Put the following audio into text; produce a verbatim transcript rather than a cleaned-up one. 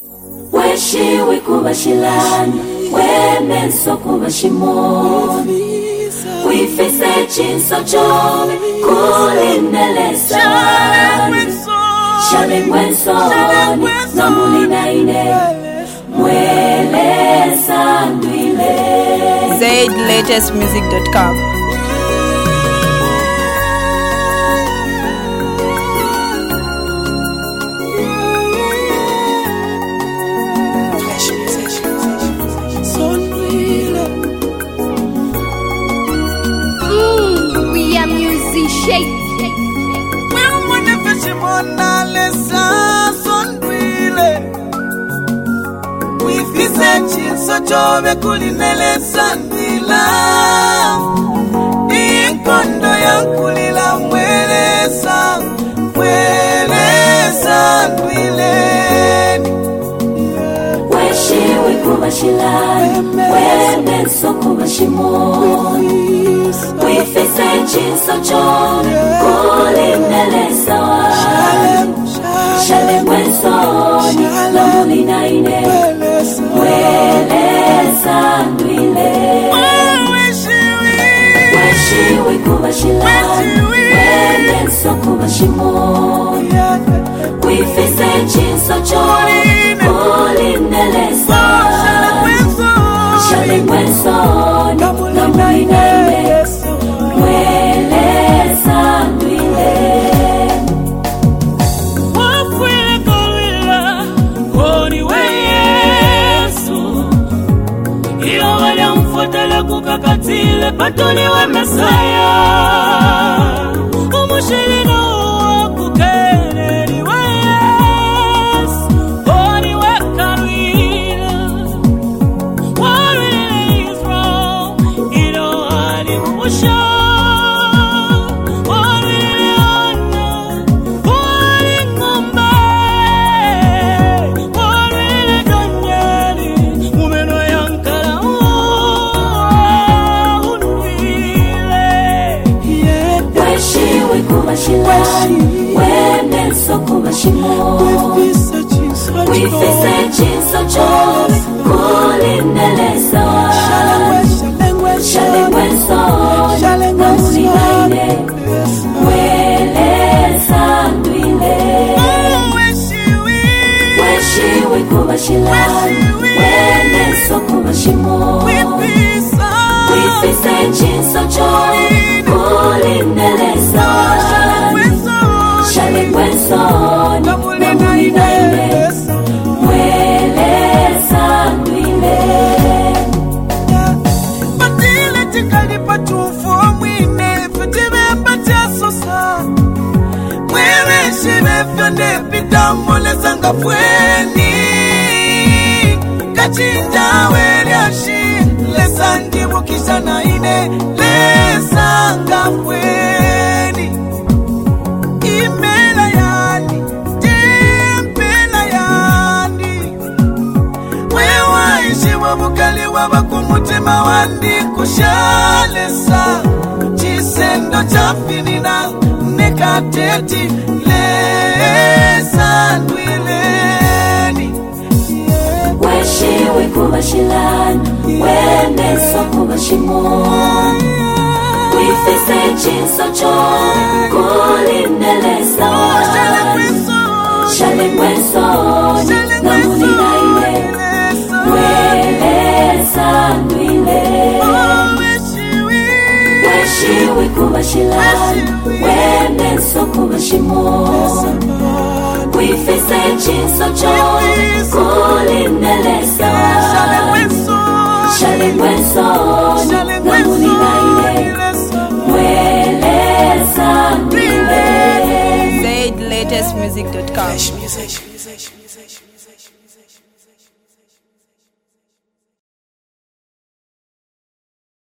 Weshiwe kubashilani wene so kubashimoni wifise chinso chobe kulinelesa shale mwensoni namulina ine mwelesa ndwile zaid latest music dot com. So jobe kulinelesa ndila Inkondo ya kulila mwelesa Mwelesa ndwileni Weshiwe kubashilani wene so kubashimoni wifise chinso chobe kulinelesa shale mwensoni namulina ine mwelesa ndwile Weshiwe kubashilani wene so kubashimoni wifise chinso chobe kulinelesa shale mwensoni namulina ine mwelesa ndwile Kukakatile patoni wa Mesaya umushirino wakukeneri wa Yesu Oni wekarwila What really is wrong Ino hadi umusha What really honor What in ngombe What really donyeli Umeno yankala kubashilani wene so kubashimoni wifise chinso chobe kulinelesa shale mwensoni namulina ine mwelesa ndwile Weshiwe kubashilani wene so kubashimoni wifise chinso chobe kulinelesa shale mwensoni namulina ine mwelesa ndwile Matile tikali patufu mwine Fetime pachasosa Mwewe shive fyonde pitamole zanga fweni Kachinja wele ashi Lesa ndibu kisha na ine Lesa nga fweni Imela yani Jempela yani Wewa ishi wabukali wabakumutima wandi kushalesa Chisendo chafinina nekateti lesa ndwileni Weshiwe kubashilani wene so kubashimoni wifise chinso chobe kulinelesa shale mwensoni namulina ine mwelesa ndwile Weshiwe kubashilani wene so kubashimoni wifise chinso chobe kulinelesa shale mwensoni namulina ine mwelesa ndwile zaid latest music dot com.